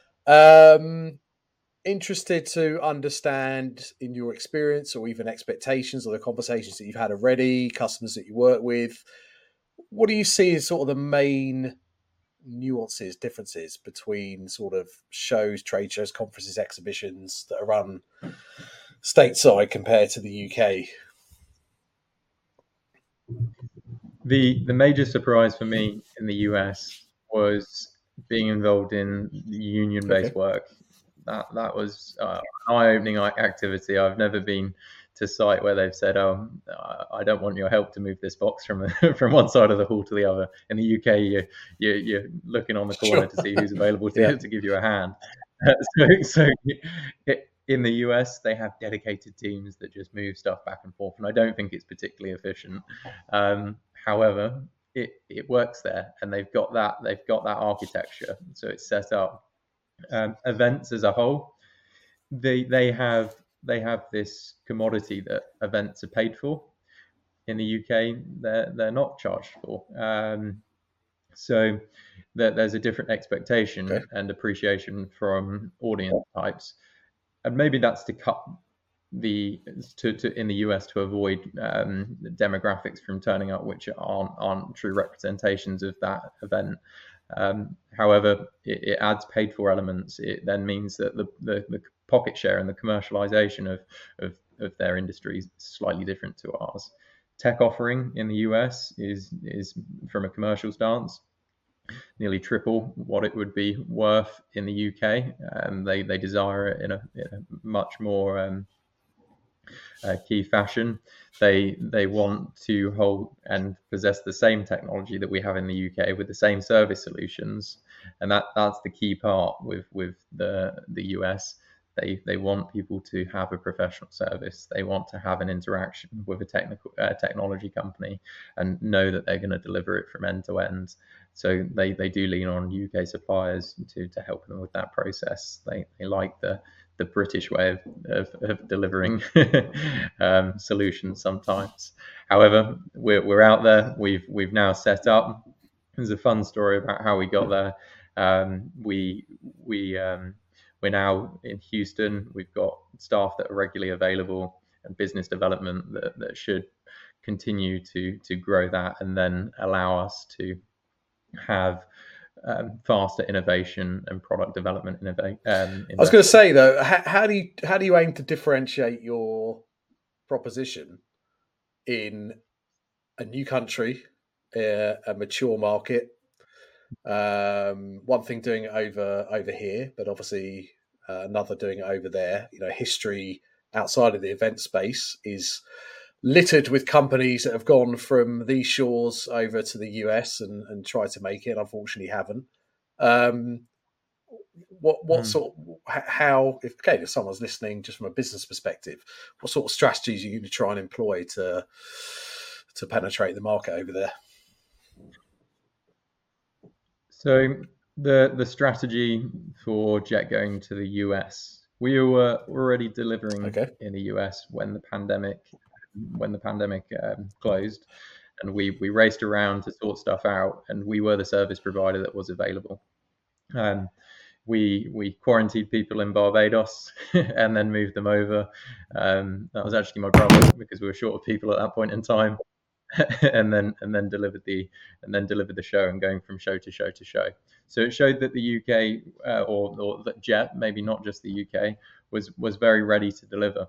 A: Um, interested to understand, in your experience or even expectations or the conversations that you've had already, customers that you work with, what do you see as sort of the main nuances, differences between sort of shows, trade shows, conferences, exhibitions that are run stateside compared to the U K?
B: The the major surprise for me in the U S was being involved in union-based okay. work. That that was uh, an eye-opening activity. I've never been to site where they've said, "Oh, I don't want your help to move this box from from one side of the hall to the other." In the U K, you, you you're looking on the corner sure. to see who's available to, yeah. to give you a hand. so so it, in the U S, they have dedicated teams that just move stuff back and forth, and I don't think it's particularly efficient. Um, however, it it works there, and they've got that they've got that architecture, so it's set up. Um, events as a whole, they they have. They have this commodity that events are paid for. In the U K, they're they're not charged for. Um, so there, there's a different expectation okay. and appreciation from audience types, and maybe that's to cut the to, to in the U S to avoid um, demographics from turning up, which aren't aren't true representations of that event. Um, however, it, it adds paid for elements. It then means that the, the, the pocket share and the commercialization of, of, of their industry is slightly different to ours. Tech offering in the U S is, is from a commercial stance, nearly triple what it would be worth in the U K. Um, they, they desire it in a, in a much more um, Uh, key fashion. They they want to hold and possess the same technology that we have in the U K with the same service solutions, and that that's the key part with with the the U S. They they want people to have a professional service. They want to have an interaction with a technical uh, technology company and know that they're going to deliver it from end to end. So they, they do lean on U K suppliers to, to help them with that process. They they like the the British way of, of, of delivering um, solutions sometimes. However, we're, we're out there. We've we've now set up. There's a fun story about how we got there. Um, we we um, we're now in Houston. We've got staff that are regularly available and business development that, that should continue to to grow that and then allow us to have um, faster innovation and product development. Innovate. Um,
A: I was going to say though, how, how do you how do you aim to differentiate your proposition in a new country, uh, a mature market? Um, one thing doing it over over here, but obviously uh, another doing it over there. You know, history outside of the event space is littered with companies that have gone from these shores over to the U S and, and tried to make it, and unfortunately haven't. Um, what what mm. sort of, how if okay if someone's listening just from a business perspective, what sort of strategies are you going to try and employ to to penetrate the market over there?
B: So the the strategy for Jet going to the U S, we were already delivering okay. in the U S when the pandemic when the pandemic um, closed, and we we raced around to sort stuff out, and we were the service provider that was available. Um, we we quarantined people in Barbados and then moved them over. Um, that was actually my brother because we were short of people at that point in time. and then and then delivered the and then delivered the show and going from show to show to show. So it showed that the U K uh, or, or that Jet, maybe not just the U K, was was very ready to deliver.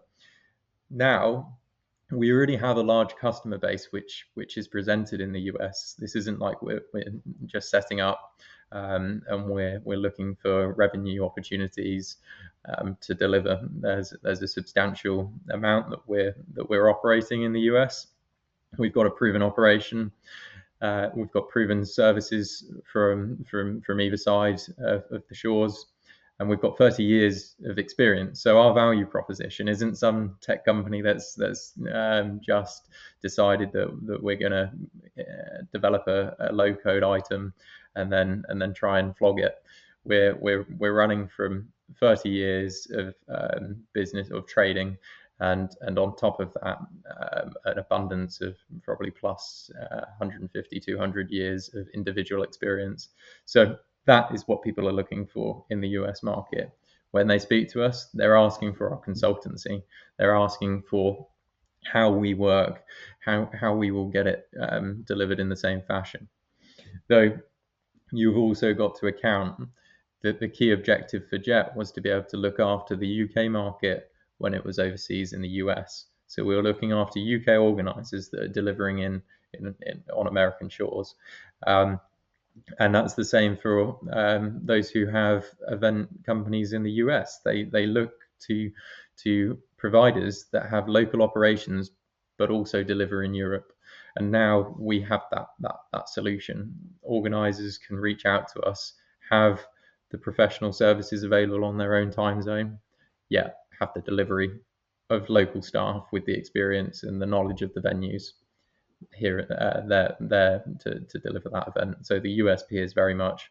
B: Now we already have a large customer base which which is presented in the U S. This isn't like we're, we're just setting up um, and we're we're looking for revenue opportunities um, to deliver. There's there's a substantial amount that we're that we're operating in the U S. We've got a proven operation. Uh, we've got proven services from from from either side of, of the shores, and we've got thirty years of experience. So our value proposition isn't some tech company that's that's um, just decided that that we're going to uh, develop a, a low code item and then and then try and flog it. We're we're we're running from thirty years of um, business of trading. And and on top of that, um, an abundance of probably plus uh, one hundred fifty, two hundred years of individual experience. So that is what people are looking for in the U S market. When they speak to us, they're asking for our consultancy. They're asking for how we work, how how we will get it um, delivered in the same fashion. Though you've also got to account that the key objective for Jet was to be able to look after the U K market when it was overseas in the U S. So we were looking after U K organizers that are delivering in, in, in on American shores. Um, and that's the same for um, those who have event companies in the U S. They they look to to providers that have local operations, but also deliver in Europe. And now we have that that that solution. Organizers can reach out to us, have the professional services available on their own time zone. Yeah. Have the delivery of local staff with the experience and the knowledge of the venues here uh, there there to, to deliver that event. So the U S P is very much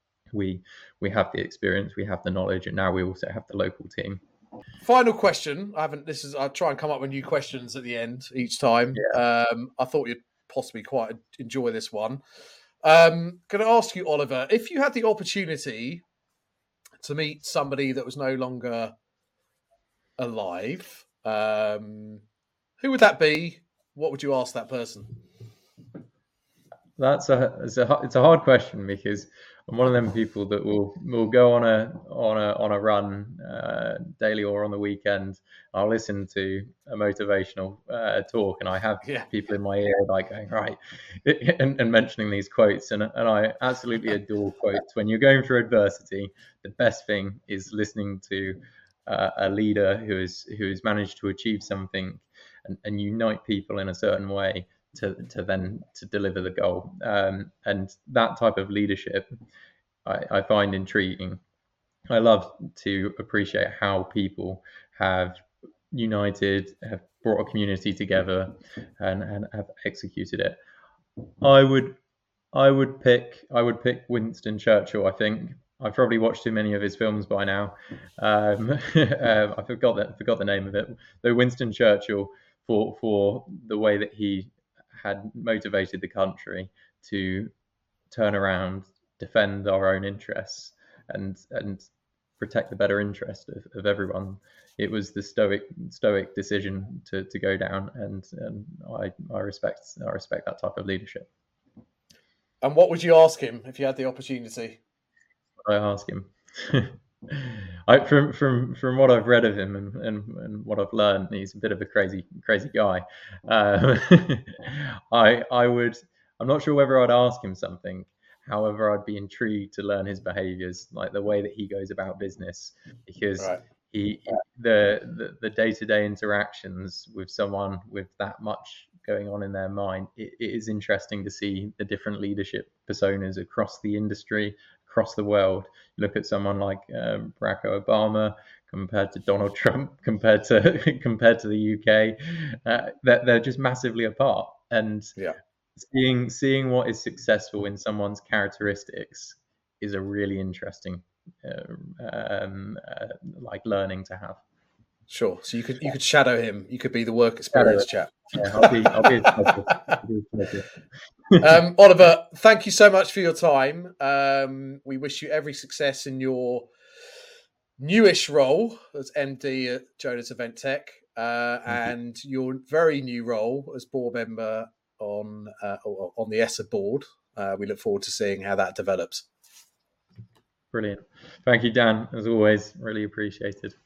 B: we we have the experience, we have the knowledge, and now we also have the local team.
A: Final question. I haven't. This is. I'll try and come up with new questions at the end each time. Yeah. Um, I thought you'd possibly quite enjoy this one. Um, can I ask you, Oliver, if you had the opportunity to meet somebody that was no longer alive, um, who would that be? What would you ask that person?
B: That's a it's a it's a hard question because I'm one of them people that will will go on a on a on a run uh, daily or on the weekend. I'll listen to a motivational uh, talk, and I have yeah. people in my ear like going right and, and mentioning these quotes, and and I absolutely adore quotes. When you're going through adversity, the best thing is listening to uh, a leader who is who has managed to achieve something and, and unite people in a certain way to to then to deliver the goal. Um, and that type of leadership I, I find intriguing. I love to appreciate how people have united, have brought a community together, and, and have executed it. I would I would pick I would pick Winston Churchill, I think, I've probably watched too many of his films by now. Um, uh, I forgot that forgot the name of it. Though Winston Churchill, for for the way that he had motivated the country to turn around, defend our own interests, and and protect the better interest of, of everyone. It was the stoic stoic decision to, to go down, and, and I I respect I respect that type of leadership.
A: And what would you ask him if you had the opportunity?
B: I ask him. I, from from from what I've read of him and, and, and what I've learned, he's a bit of a crazy crazy guy. Um, I I would. I'm not sure whether I'd ask him something. However, I'd be intrigued to learn his behaviours, like the way that he goes about business, because right. he the the, the day-to-day interactions with someone with that much going on in their mind. It, it is interesting to see the different leadership personas across the industry, across the world. Look at someone like um, Barack Obama compared to Donald Trump, compared to compared to the U K. Uh, they're, they're just massively apart. And
A: yeah.
B: seeing seeing what is successful in someone's characteristics is a really interesting, uh, um, uh, like learning to have.
A: Sure. So you could you could shadow him. You could be the work experience chap.
B: Yeah, I'll be. I'll be. I'll
A: be um, Oliver, thank you so much for your time. Um, we wish you every success in your newish role as M D at Jonas Event Tech, uh, and you. your very new role as board member on uh, on the E S S A board. Uh, we look forward to seeing how that develops.
B: Brilliant. Thank you, Dan. As always, really appreciated.